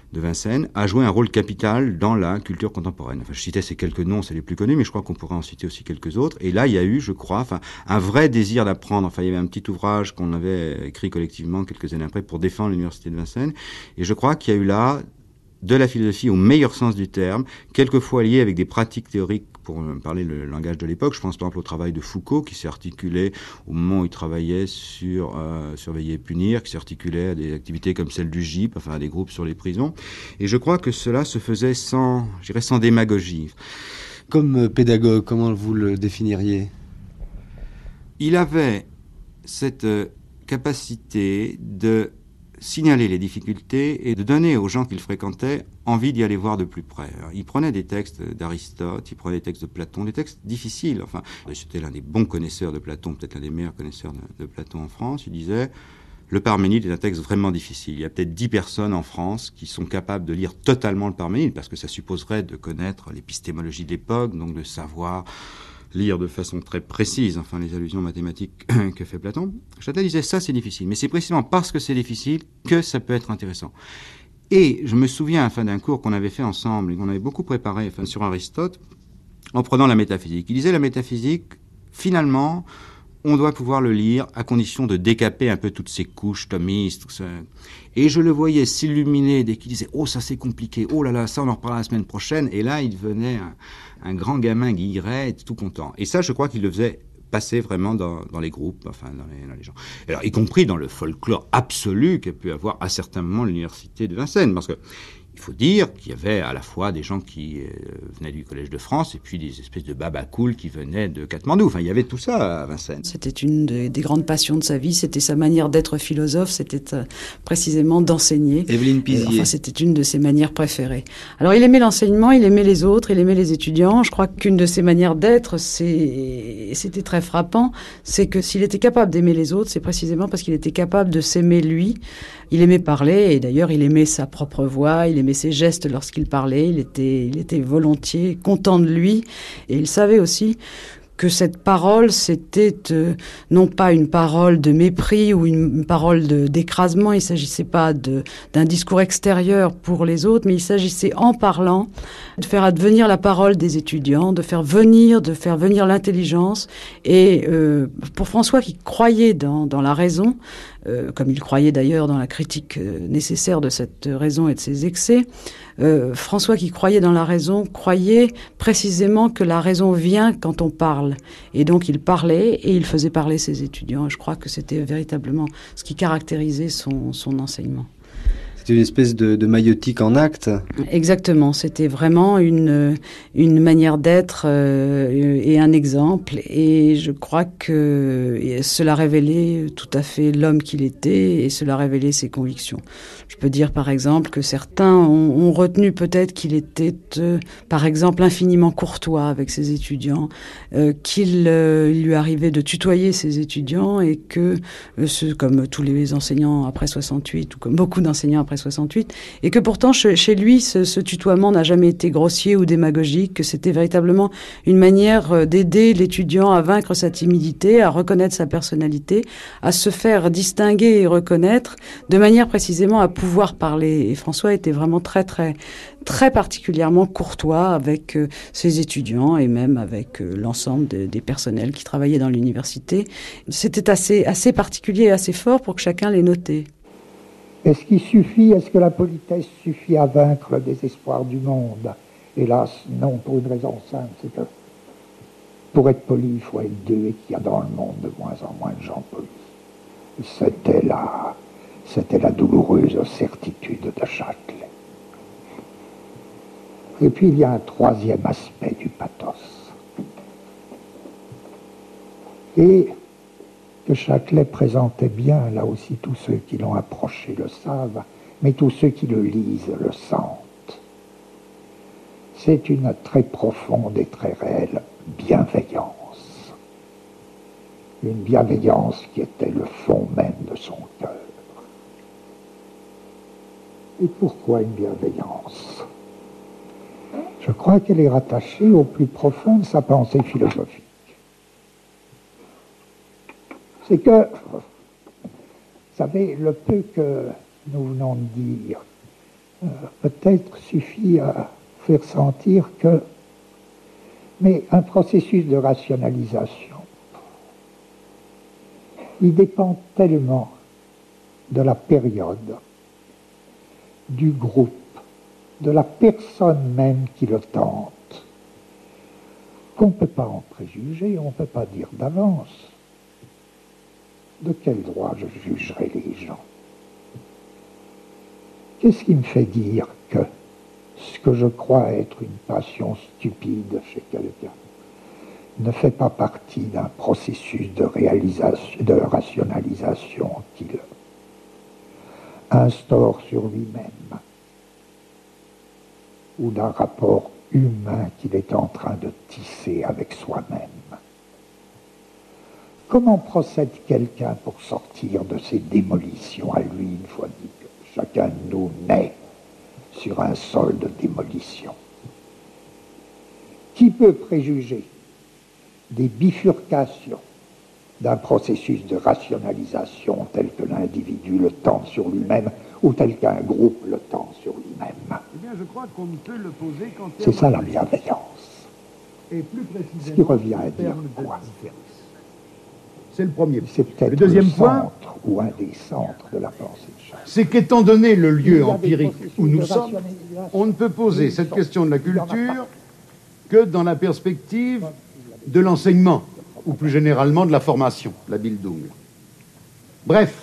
de Vincennes, a joué un rôle capital dans la culture contemporaine. Enfin, je citais ces quelques noms, c'est les plus connus, mais je crois qu'on pourrait en citer aussi quelques autres. Et là, il y a eu, je crois, un vrai désir d'apprendre. Enfin, il y avait un petit ouvrage qu'on avait écrit collectivement quelques années après pour défendre l'université de Vincennes. Et je crois qu'il y a eu là de la philosophie au meilleur sens du terme, quelquefois liée avec des pratiques théoriques pour parler le langage de l'époque. Je pense par exemple au travail de Foucault qui s'est articulé au moment où il travaillait sur Surveiller et punir, qui s'est articulé à des activités comme celle du GIP, enfin à des groupes sur les prisons. Et je crois que cela se faisait sans démagogie. Comme pédagogue, comment vous le définiriez ? Il avait cette capacité de signaler les difficultés et de donner aux gens qu'il fréquentait envie d'y aller voir de plus près. Alors, il prenait des textes d'Aristote, il prenait des textes de Platon, des textes difficiles. Enfin, c'était l'un des bons connaisseurs de Platon, peut-être l'un des meilleurs connaisseurs de Platon en France. Il disait, le Parménide est un texte vraiment difficile. Il y a peut-être 10 personnes en France qui sont capables de lire totalement le Parménide, parce que ça supposerait de connaître l'épistémologie de l'époque, donc de savoir lire de façon très précise, enfin, les allusions mathématiques que fait Platon. Châtelet disait, ça c'est difficile, mais c'est précisément parce que c'est difficile que ça peut être intéressant. Et je me souviens, d'un cours qu'on avait fait ensemble, et qu'on avait beaucoup préparé, sur Aristote, en prenant la métaphysique. Il disait, la métaphysique, finalement, on doit pouvoir le lire à condition de décaper un peu toutes ces couches thomistes, tout ça. Et je le voyais s'illuminer dès qu'il disait « Oh, ça c'est compliqué, oh là là, ça on en reparlera la semaine prochaine ». Et là, il devenait un grand gamin guilleret, tout content. Et ça, je crois qu'il le faisait passer vraiment dans les groupes, dans les gens. Alors, y compris dans le folklore absolu qu'a pu avoir à certains moments l'université de Vincennes. Parce que il faut dire qu'il y avait à la fois des gens qui venaient du Collège de France et puis des espèces de babacools qui venaient de Katmandou. Enfin, il y avait tout ça à Vincennes. C'était une des grandes passions de sa vie, c'était sa manière d'être philosophe, c'était précisément d'enseigner. Évelyne Pizier. C'était une de ses manières préférées. Alors, il aimait l'enseignement, il aimait les autres, il aimait les étudiants. Je crois qu'une de ses manières d'être, c'était très frappant, c'est que s'il était capable d'aimer les autres, c'est précisément parce qu'il était capable de s'aimer lui. Il aimait parler, et d'ailleurs, il aimait sa propre voix, il aimait ses gestes lorsqu'il parlait, il était volontiers content de lui, et il savait aussi que cette parole, c'était non pas une parole de mépris ou une parole d'écrasement, il ne s'agissait pas d'un discours extérieur pour les autres, mais il s'agissait, en parlant, de faire advenir la parole des étudiants, de faire venir l'intelligence. Et pour François, qui croyait dans la raison, comme il croyait d'ailleurs dans la critique nécessaire de cette raison et de ses excès, François, qui croyait dans la raison, croyait précisément que la raison vient quand on parle. Et donc il parlait et il faisait parler ses étudiants. Et je crois que c'était véritablement ce qui caractérisait son enseignement. C'était une espèce de maïeutique en acte. Exactement, c'était vraiment une manière d'être et un exemple. Et je crois que cela révélait tout à fait l'homme qu'il était et cela révélait ses convictions. Je peux dire par exemple que certains ont retenu peut-être qu'il était, par exemple, infiniment courtois avec ses étudiants, qu'il lui arrivait de tutoyer ses étudiants et que, comme tous les enseignants après 68, ou comme beaucoup d'enseignants après 68, et que pourtant chez lui ce tutoiement n'a jamais été grossier ou démagogique, que c'était véritablement une manière d'aider l'étudiant à vaincre sa timidité, à reconnaître sa personnalité, à se faire distinguer et reconnaître, de manière précisément à pouvoir parler. Et François était vraiment très très très particulièrement courtois avec ses étudiants et même avec l'ensemble des personnels qui travaillaient dans l'université. C'était assez particulier et assez fort pour que chacun l'ait noté. Est-ce que la politesse suffit à vaincre le désespoir du monde? Hélas, non, pour une raison simple, c'est que pour être poli, il faut être deux et qu'il y a dans le monde de moins en moins de gens polis. C'était la douloureuse certitude de Châtelet. Et puis il y a un troisième aspect du pathos. Et que Châtelet présentait bien, là aussi tous ceux qui l'ont approché le savent, mais tous ceux qui le lisent le sentent. C'est une très profonde et très réelle bienveillance. Une bienveillance qui était le fond même de son cœur. Et pourquoi une bienveillance? Je crois qu'elle est rattachée au plus profond de sa pensée philosophique. C'est que, vous savez, le peu que nous venons de dire peut-être suffit à faire sentir que, mais un processus de rationalisation, il dépend tellement de la période, du groupe, de la personne même qui le tente, qu'on ne peut pas en préjuger, on ne peut pas dire d'avance. De quel droit je jugerai les gens? Qu'est-ce qui me fait dire que ce que je crois être une passion stupide chez quelqu'un ne fait pas partie d'un processus de rationalisation qu'il instaure sur lui-même, ou d'un rapport humain qu'il est en train de tisser avec soi-même. Comment procède quelqu'un pour sortir de ces démolitions à lui, une fois dit que chacun de nous naît sur un sol de démolition? Qui peut préjuger des bifurcations d'un processus de rationalisation tel que l'individu le tend sur lui-même ou tel qu'un groupe le tend sur lui-même? Eh bien, je crois qu'on ne peut le poser qu'en C'est ça la bienveillance. Et plus précisément, ce qui revient à dire quoi? C'est le premier. C'est peut-être le deuxième le point, centre ou un des centres de la pensée de chacun. C'est qu'étant donné le lieu empirique où nous sommes, on ne peut poser cette question de la culture que dans la perspective de l'enseignement, ou plus généralement de la formation, la Bildung. Bref,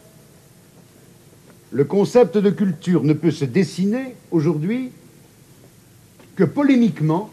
le concept de culture ne peut se dessiner aujourd'hui que polémiquement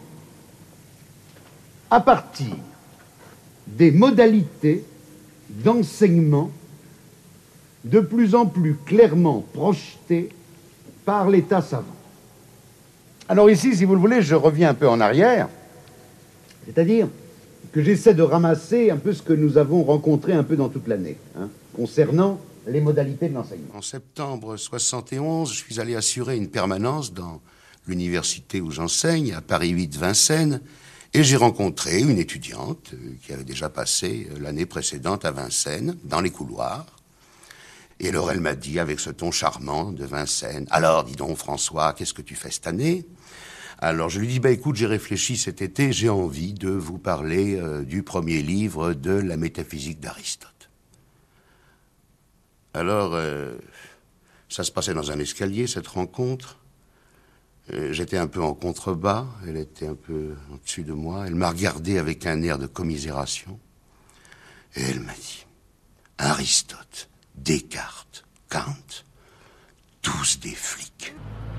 à partir des modalités d'enseignement de plus en plus clairement projetées par l'État savant. Alors ici, si vous le voulez, je reviens un peu en arrière, c'est-à-dire que j'essaie de ramasser un peu ce que nous avons rencontré un peu dans toute l'année, concernant les modalités de l'enseignement. En septembre 71, je suis allé assurer une permanence dans l'université où j'enseigne, à Paris 8 Vincennes, et j'ai rencontré une étudiante qui avait déjà passé l'année précédente à Vincennes, dans les couloirs. Et alors elle m'a dit, avec ce ton charmant de Vincennes, « Alors, dis donc François, qu'est-ce que tu fais cette année ?» Alors je lui dis, écoute, j'ai réfléchi cet été, j'ai envie de vous parler du premier livre de la métaphysique d'Aristote. Alors, ça se passait dans un escalier, cette rencontre. J'étais un peu en contrebas, elle était un peu au-dessus de moi. Elle m'a regardé avec un air de commisération. Et elle m'a dit, Aristote, Descartes, Kant, tous des flics.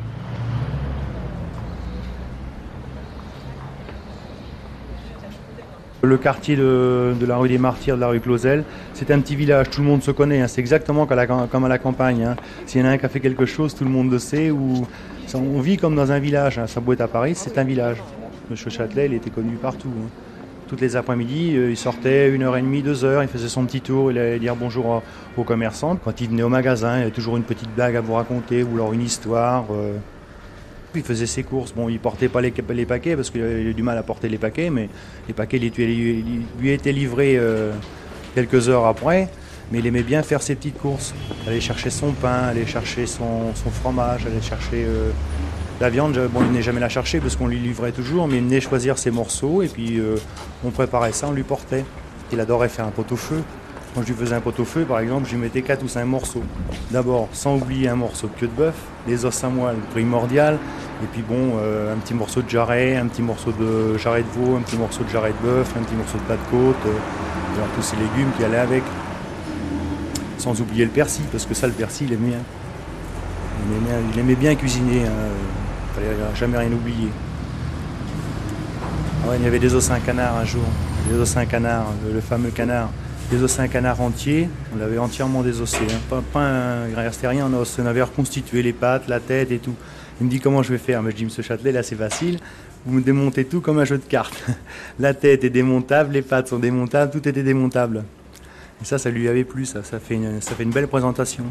Le quartier de la rue des Martyrs, de la rue Clausel, c'est un petit village, tout le monde se connaît, c'est exactement comme à la campagne. S'il y en a un qui a fait quelque chose, tout le monde le sait. On vit comme dans un village, ça peut être à Paris, c'est un village. Monsieur Châtelet, il était connu partout. Toutes les après-midi, il sortait 1h30, 2h, il faisait son petit tour, il allait dire bonjour aux commerçants. Quand il venait au magasin, il y avait toujours une petite blague à vous raconter, ou alors une histoire. Il faisait ses courses, bon, il portait pas les paquets parce qu'il avait du mal à porter les paquets, mais les paquets lui étaient livrés quelques heures après, mais il aimait bien faire ses petites courses. Aller chercher son pain, aller chercher son fromage, aller chercher la viande. Bon, il venait jamais la chercher parce qu'on lui livrait toujours, mais il venait choisir ses morceaux et puis on préparait ça, on lui portait. Il adorait faire un pot-au-feu. Quand je lui faisais un pot-au-feu, par exemple, je lui mettais 4 ou 5 morceaux. D'abord, sans oublier un morceau de queue de bœuf, les os à moelle primordial, et puis bon, un petit morceau de jarret, un petit morceau de jarret de veau, un petit morceau de jarret de bœuf, un petit morceau de pâte de côte, genre tous ces légumes qui allaient avec. Sans oublier le persil, parce que ça, le persil, il aimait bien. Il aimait bien cuisiner, il ne fallait jamais rien oublier. Ah ouais, il y avait des os à un canard un jour, des os à un canard, le fameux canard. Désossé un canard entier, on l'avait entièrement désossé, il ne restait rien en os, on avait reconstitué les pattes, la tête et tout. Il me dit comment je vais faire, mais je dis monsieur Châtelet, là c'est facile, vous me démontez tout comme un jeu de cartes. La tête est démontable, les pattes sont démontables, tout était démontable. Et ça lui avait plu, ça fait une belle présentation.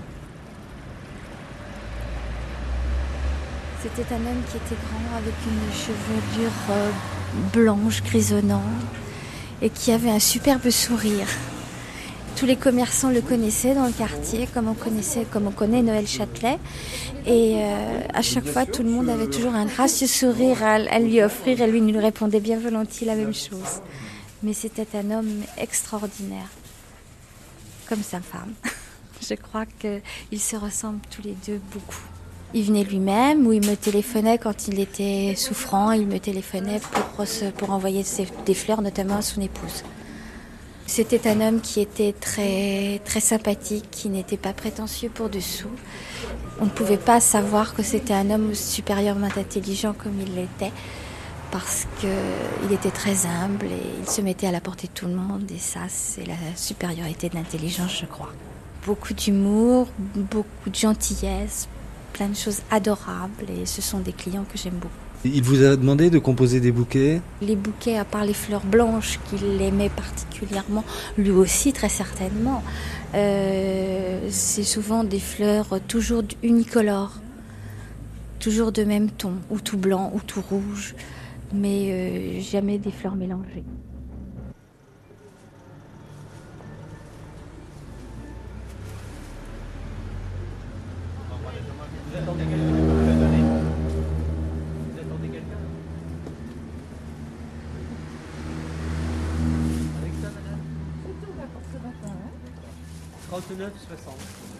C'était un homme qui était grand, avec une chevelure blanche, grisonnante, et qui avait un superbe sourire. Tous les commerçants le connaissaient dans le quartier, comme on connaît Noël Châtelet. Et à chaque fois, tout le monde avait toujours un gracieux sourire à lui offrir, et lui nous répondait bien volontiers la même chose. Mais c'était un homme extraordinaire, comme sa femme. Je crois qu'ils se ressemblent tous les deux beaucoup. Il venait lui-même, ou il me téléphonait quand il était souffrant, il me téléphonait pour envoyer des fleurs, notamment à son épouse. C'était un homme qui était très, très sympathique, qui n'était pas prétentieux pour dessous. On ne pouvait pas savoir que c'était un homme supérieurement intelligent comme il l'était, parce qu'il était très humble et il se mettait à la portée de tout le monde, et ça, c'est la supériorité de l'intelligence, je crois. Beaucoup d'humour, beaucoup de gentillesse, plein de choses adorables, et ce sont des clients que j'aime beaucoup. Il vous a demandé de composer des bouquets ? Les bouquets, à part les fleurs blanches qu'il aimait particulièrement, lui aussi très certainement, c'est souvent des fleurs toujours unicolores, toujours de même ton, ou tout blanc ou tout rouge, mais jamais des fleurs mélangées. attendez quelqu'un? Avec ça, madame? C'est tout, pour ce matin, hein? 39, 60.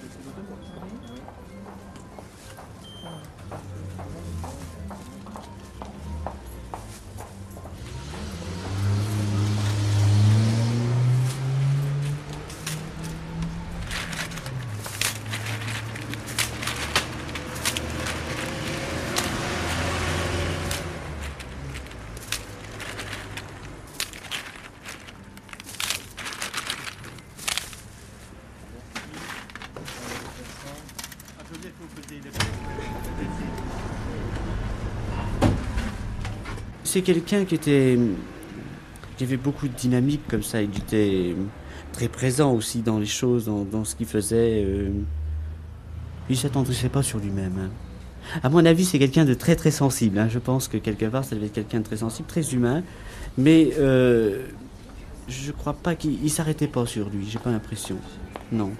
C'est quelqu'un qui avait beaucoup de dynamique comme ça. Il était très présent aussi dans les choses, dans ce qu'il faisait. Il ne s'attendrissait pas sur lui-même. Hein. À mon avis, c'est quelqu'un de très très sensible. Hein. Je pense que quelque part, ça devait être quelqu'un de très sensible, très humain. Mais je crois pas qu'il s'arrêtait pas sur lui. J'ai pas l'impression. Non.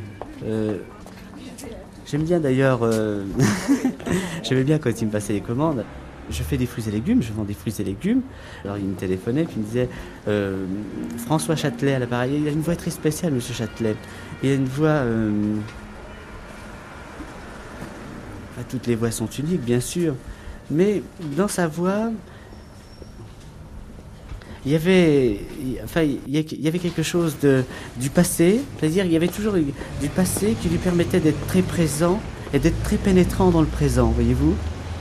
J'aime bien d'ailleurs. J'aimais bien quand il me passait les commandes. Je fais des fruits et légumes, je vends des fruits et légumes. Alors il me téléphonait, puis il me disait François Châtelet à l'appareil. Il a une voix très spéciale, monsieur Châtelet. Il a une voix. Toutes les voix sont uniques, bien sûr. Mais dans sa voix, il y avait quelque chose du passé. C'est-à-dire, il y avait toujours du passé qui lui permettait d'être très présent et d'être très pénétrant dans le présent, voyez-vous.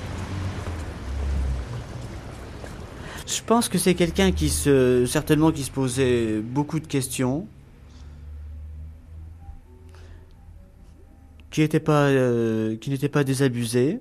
Je pense que c'est quelqu'un certainement qui se posait beaucoup de questions, qui n'était pas désabusé.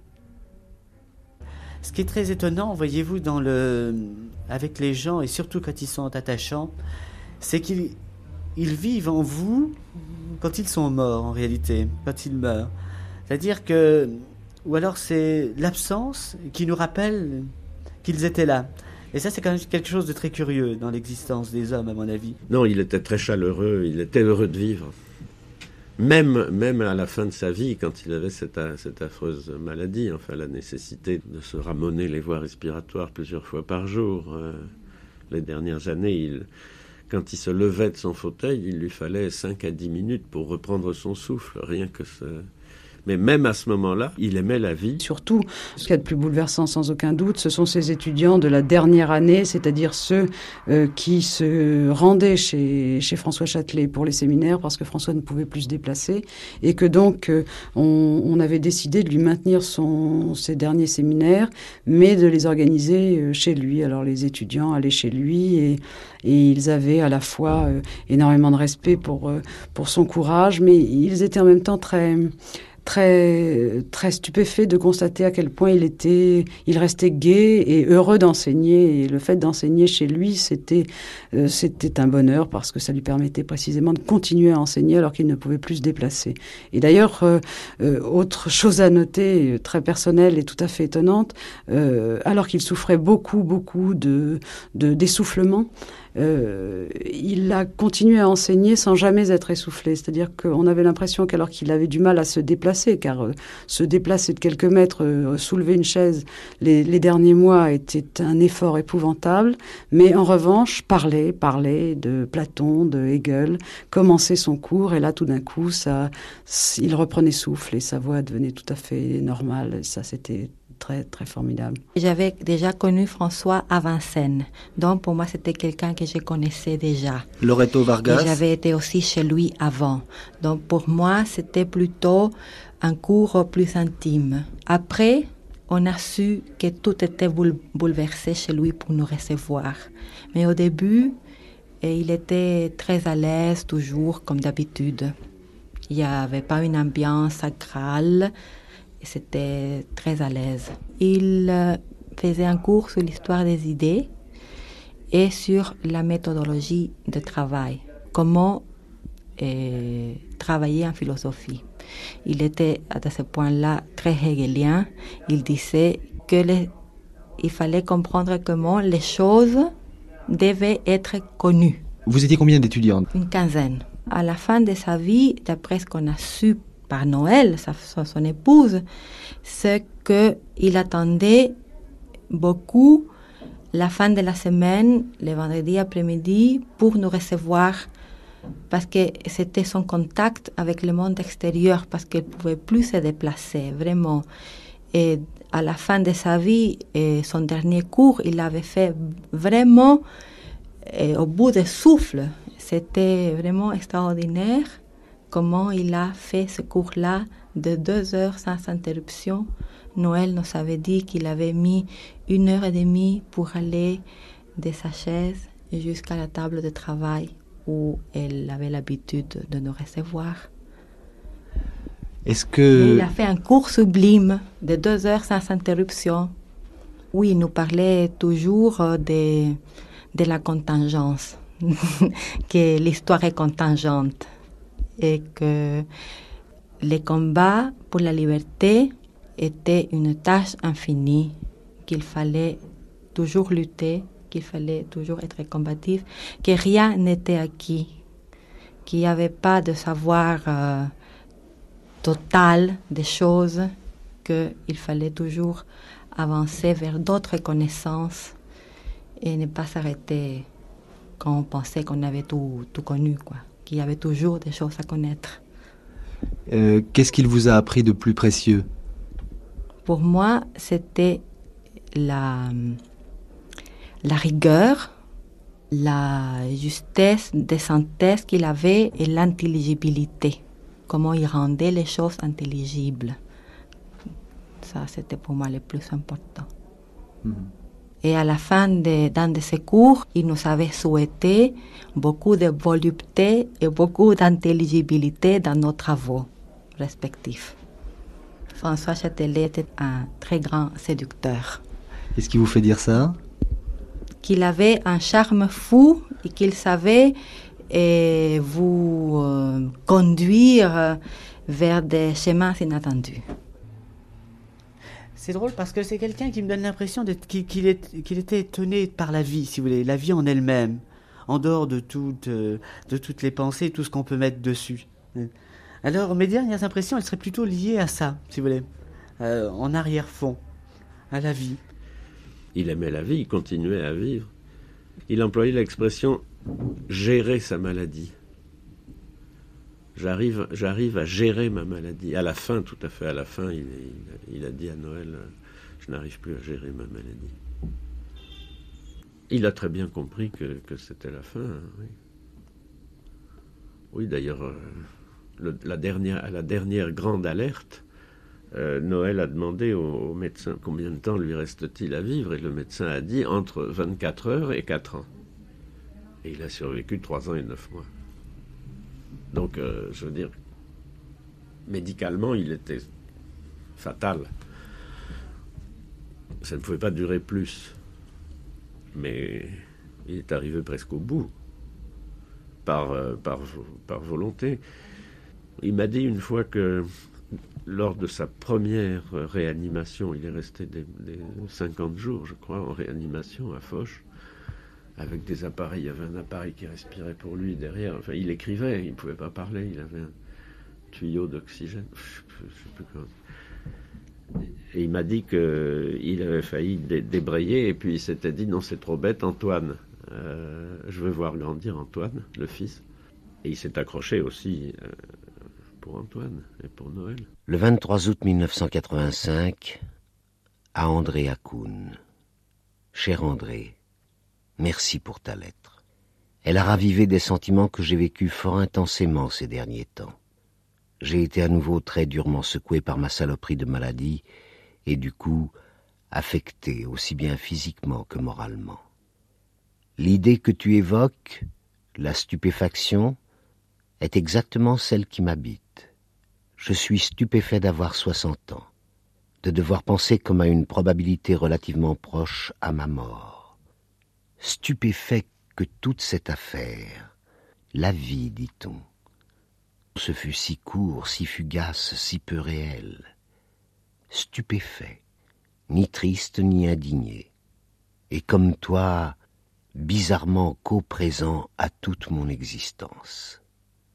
Ce qui est très étonnant, voyez-vous, avec les gens, et surtout quand ils sont attachants, c'est qu'ils vivent en vous quand ils sont morts, en réalité, quand ils meurent. C'est-à-dire que, ou alors c'est l'absence qui nous rappelle qu'ils étaient là. Et ça, c'est quand même quelque chose de très curieux dans l'existence des hommes, à mon avis. Non, il était très chaleureux, il était heureux de vivre. Même à la fin de sa vie, quand il avait cette affreuse maladie, enfin la nécessité de se ramoner les voies respiratoires plusieurs fois par jour. Les dernières années, quand il se levait de son fauteuil, il lui fallait 5 à 10 minutes pour reprendre son souffle, rien que ça. Mais même à ce moment-là, il aimait la vie. Surtout, ce qu'il y a de plus bouleversant sans aucun doute, ce sont ces étudiants de la dernière année, c'est-à-dire ceux qui se rendaient chez François Châtelet pour les séminaires, parce que François ne pouvait plus se déplacer, et que donc on avait décidé de lui maintenir ses derniers séminaires, mais de les organiser chez lui. Alors les étudiants allaient chez lui, et ils avaient à la fois énormément de respect pour son courage, mais ils étaient en même temps très stupéfait de constater à quel point il restait gai et heureux d'enseigner. Et le fait d'enseigner chez lui, c'était un bonheur, parce que ça lui permettait précisément de continuer à enseigner alors qu'il ne pouvait plus se déplacer. Et d'ailleurs, autre chose à noter, très personnelle et tout à fait étonnante, alors qu'il souffrait beaucoup d'essoufflement, il a continué à enseigner sans jamais être essoufflé. C'est-à-dire qu'on avait l'impression qu'alors qu'il avait du mal à se déplacer, car se déplacer de quelques mètres, soulever une chaise, les derniers mois était un effort épouvantable. Mais en revanche, parler de Platon, de Hegel, commencer son cours, et là tout d'un coup, il reprenait souffle et sa voix devenait tout à fait normale. Et ça, c'était très, très formidable. J'avais déjà connu François à Vincennes, donc pour moi c'était quelqu'un que je connaissais déjà. Loreto Vargas. Et j'avais été aussi chez lui avant, donc pour moi c'était plutôt un cours plus intime. Après, on a su que tout était bouleversé chez lui pour nous recevoir. Mais au début, il était très à l'aise toujours comme d'habitude. Il n'y avait pas une ambiance sacrale. C'était très à l'aise. Il faisait un cours sur l'histoire des idées et sur la méthodologie de travail. Comment travailler en philosophie. Il était à ce point-là très hegelien. Il disait qu'il fallait comprendre comment les choses devaient être connues. Vous étiez combien d'étudiants? Une quinzaine. À la fin de sa vie, d'après ce qu'on a su par Noël, son épouse, c'est qu'il attendait beaucoup la fin de la semaine, le vendredi après-midi, pour nous recevoir, parce que c'était son contact avec le monde extérieur, parce qu'il ne pouvait plus se déplacer, vraiment. Et à la fin de sa vie, son dernier cours, il l'avait fait vraiment au bout de souffle. C'était vraiment extraordinaire. Comment il a fait ce cours-là de 2 heures sans interruption. Noël nous avait dit qu'il avait mis 1h30 pour aller de sa chaise jusqu'à la table de travail où elle avait l'habitude de nous recevoir. Est-ce que... Il a fait un cours sublime de 2 heures sans interruption. Oui, il nous parlait toujours de la contingence, que l'histoire est contingente. Et que les combats pour la liberté étaient une tâche infinie, qu'il fallait toujours lutter, qu'il fallait toujours être combatif, que rien n'était acquis, qu'il n'y avait pas de savoir total des choses, qu'il fallait toujours avancer vers d'autres connaissances et ne pas s'arrêter quand on pensait qu'on avait tout connu, quoi. Il y avait toujours des choses à connaître. Qu'est-ce qu'il vous a appris de plus précieux? Pour moi, c'était la rigueur, la justesse des synthèses qu'il avait et l'intelligibilité. Comment il rendait les choses intelligibles. Ça, c'était pour moi le plus important. Et à la fin d'un de ses cours, il nous avait souhaité beaucoup de volupté et beaucoup d'intelligibilité dans nos travaux respectifs. François Châtelet était un très grand séducteur. Qu'est-ce qui vous fait dire ça? Qu'il avait un charme fou et qu'il savait vous conduire vers des chemins inattendus. C'est drôle parce que c'est quelqu'un qui me donne l'impression qu'il était étonné par la vie, si vous voulez, la vie en elle-même, en dehors de toutes les pensées, tout ce qu'on peut mettre dessus. Alors mes dernières impressions, elles seraient plutôt liées à ça, si vous voulez, en arrière-fond, à la vie. Il aimait la vie, il continuait à vivre. Il employait l'expression « gérer sa maladie ». J'arrive à gérer ma maladie. À la fin, tout à fait à la fin, il a dit à Noël, je n'arrive plus à gérer ma maladie. Il a très bien compris que c'était la fin. Hein, oui. Oui, d'ailleurs, à la dernière grande alerte, Noël a demandé au médecin combien de temps lui reste-t-il à vivre, et le médecin a dit entre 24 heures et 4 ans. Et il a survécu 3 ans et 9 mois. Donc, je veux dire, médicalement, il était fatal. Ça ne pouvait pas durer plus. Mais il est arrivé presque au bout, par volonté. Il m'a dit une fois que, lors de sa première réanimation, il est resté des 50 jours, je crois, en réanimation à Foch, avec des appareils. Il y avait un appareil qui respirait pour lui derrière. Enfin, il écrivait, il ne pouvait pas parler. Il avait un tuyau d'oxygène. Je sais plus comment. Et il m'a dit qu'il avait failli débrayer et puis il s'était dit non, c'est trop bête, Antoine. Je veux voir grandir Antoine, le fils. Et il s'est accroché aussi pour Antoine et pour Noël. Le 23 août 1985, à André Hakoun. Cher André, merci pour ta lettre. Elle a ravivé des sentiments que j'ai vécus fort intensément ces derniers temps. J'ai été à nouveau très durement secoué par ma saloperie de maladie et du coup affecté aussi bien physiquement que moralement. L'idée que tu évoques, la stupéfaction, est exactement celle qui m'habite. Je suis stupéfait d'avoir 60 ans, de devoir penser comme à une probabilité relativement proche à ma mort. Stupéfait que toute cette affaire, la vie, dit-on, ce fut si court, si fugace, si peu réel. Stupéfait, ni triste ni indigné, et comme toi, bizarrement co-présent à toute mon existence.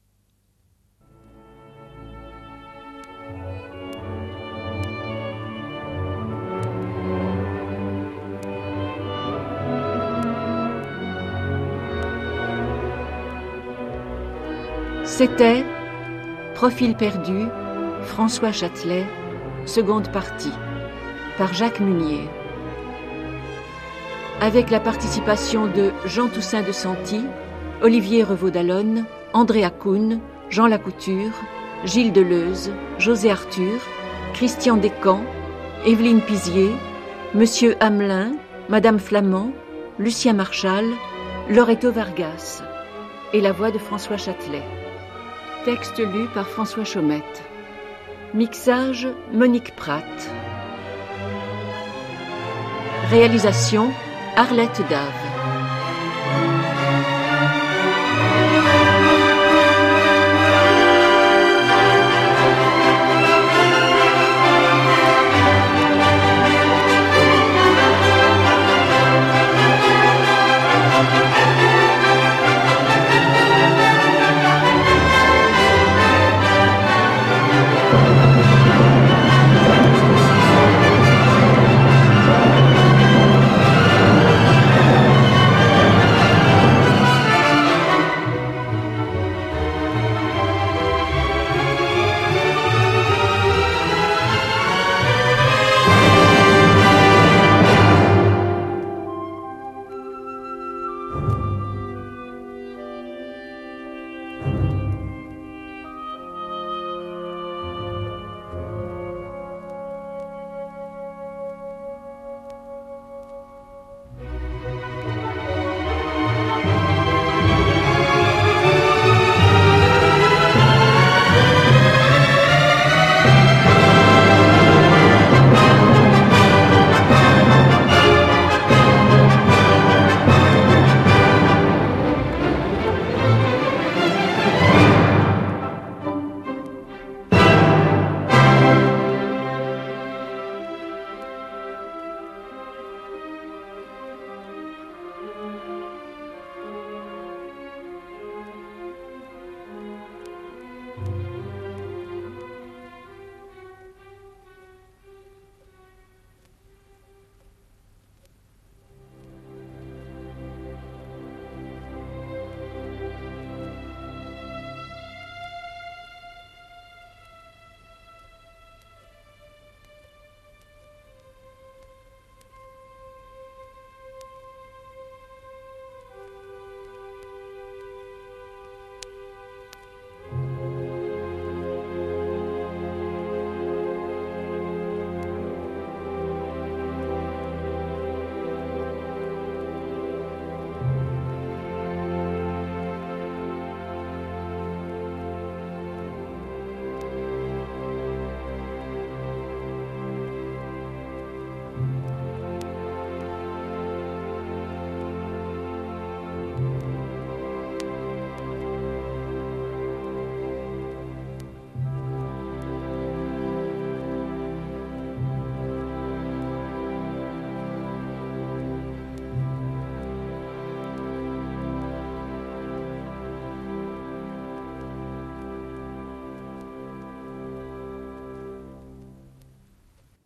C'était Profil perdu, François Châtelet, seconde partie, par Jacques Munier. Avec la participation de Jean Toussaint de Santi, Olivier Revaud-Dallonne, André Hakoun, Jean Lacouture, Gilles Deleuze, José Arthur, Christian Descamps, Évelyne Pizier, Monsieur Hamelin, Madame Flamand, Lucien Marchal, Loreto Vargas, et la voix de François Châtelet. Texte lu par François Chaumette. Mixage Monique Pratt. Réalisation Arlette Dave.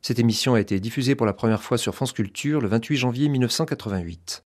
Cette émission a été diffusée pour la première fois sur France Culture le 28 janvier 1988.